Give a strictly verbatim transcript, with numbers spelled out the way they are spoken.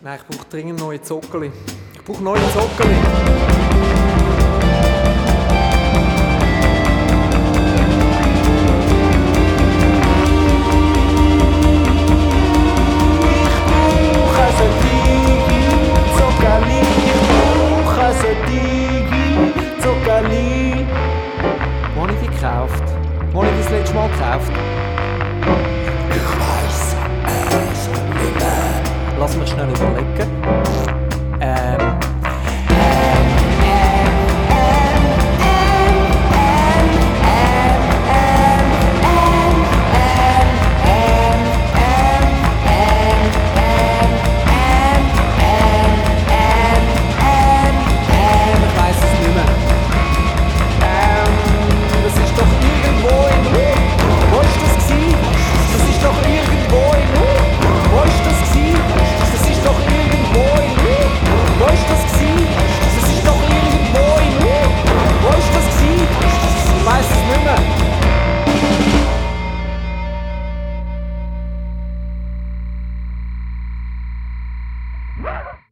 Nein, ich brauche dringend neue Zockerli. Ich brauche neue Zockerli. Wo habe ich die gekauft? Wo habe ich die das letzte Mal gekauft? Ich weiss es nicht mehr. Lass mich schnell überlegen. Ähm. Ich weiss es nicht mehr. Ähm, das ist doch irgendwo in. Wo ist das gsi? Das ist doch irgendwo in. Wo ist das gsi? Das ist doch irgendwo in. Wo ist das gsi? Das ist doch irgendwo in. Wo ist das gsi? Ich weiss es nicht mehr.